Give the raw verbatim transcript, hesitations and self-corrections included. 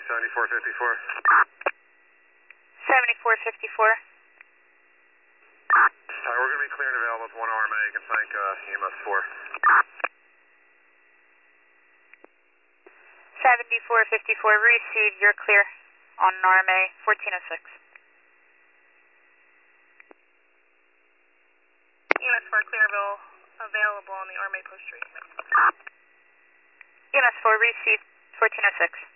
seventy-four fifty-four. seventy-four fifty-four. Alright, we're going to be clear and available at one R M A. You can thank uh, E M S four. seventy-four fifty-four, received, you're clear on R M A fourteen oh six. E M S four, clearable, available on the R M A post tree. E M S four, received, fourteen oh six.